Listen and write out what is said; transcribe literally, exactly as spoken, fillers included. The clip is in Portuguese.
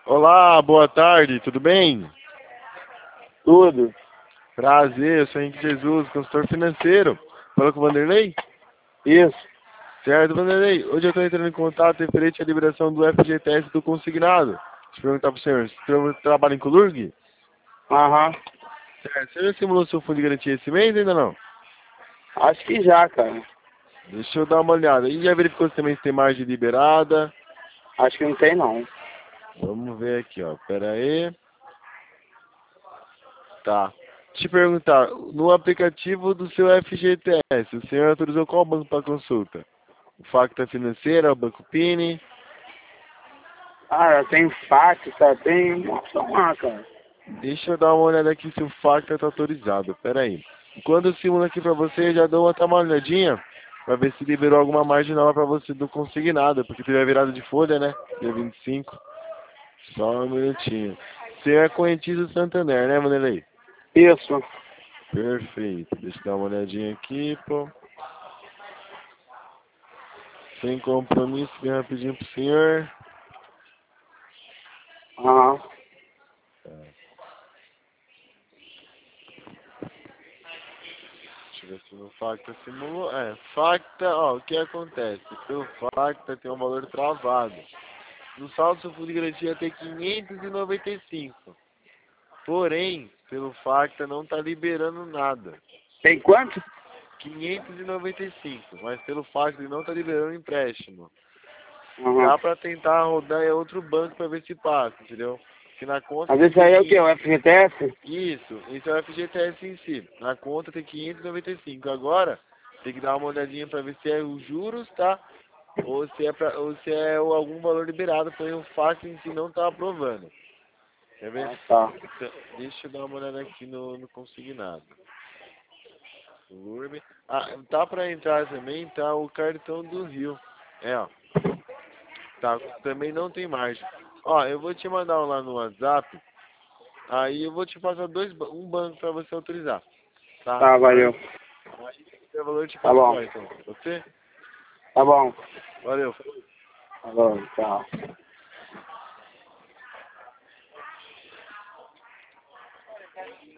Olá, boa tarde, tudo bem? Tudo. Prazer, eu sou Henrique Jesus, consultor financeiro. Falou com o Vanderlei? Isso. Certo, Vanderlei. Hoje eu estou entrando em contato referente à liberação do F G T S do consignado. Deixa eu perguntar para o senhor, você trabalha em Colurg? Aham. Certo, você já simulou seu fundo de garantia esse mês ainda não? Acho que já, cara. Deixa eu dar uma olhada. E já verificou se também se tem margem liberada? Acho que não tem, não. Vamos ver aqui, ó. Pera aí. Tá. Te perguntar, no aplicativo do seu F G T S, o senhor autorizou qual banco para consulta? O Facta Financeira, o Banco Pini? Ah, já tem fax, só tem uma opção lá, cara. Deixa eu dar uma olhada aqui se o Facta está autorizado. Pera aí. Quando eu simulo aqui para você, eu já dou até uma olhadinha para ver se liberou alguma margem nova para você do consignado, porque teve a virada de folha, né? Dia vinte e cinco. Só um minutinho. Você é correntista do Santander, né, Vanderlei? Isso. Perfeito. Deixa eu dar uma olhadinha aqui, pô. Sem compromisso, bem rapidinho pro senhor. Aham. Tá. Deixa eu ver se no Facta simulou. É, Facta, ó, o que acontece? Pelo Facta tem um valor travado. No saldo, seu fundo de garantia tem quinhentos e noventa e cinco. Porém, pelo Facta não tá liberando nada. Tem quanto? quinhentos e noventa e cinco, mas pelo Facta ele não tá liberando empréstimo. Aham. Dá pra tentar rodar em outro banco pra ver se passa, entendeu? Que na conta. Mas isso aí é o quê? O F G T S? Isso, isso é o F G T S em si. Na conta tem quinhentos e noventa e cinco. Agora, tem que dar uma olhadinha pra ver se é os juros, tá? Ou se é, pra, ou se é algum valor liberado, porém o fato em si não tá aprovando. Quer ver? Ah, tá. Então, deixa eu dar uma olhada aqui no, no consignado. Urb. Ah, tá pra entrar também, tá o cartão do Rio. É, ó. Tá, também não tem margem. Ó, eu vou te mandar um lá no WhatsApp. Aí eu vou te passar dois, ba- um banco pra você autorizar. Tá? Tá, valeu. O valor eu te Tá passo bom. lá então. Você? Tá bom. Valeu. Tá bom, tchau.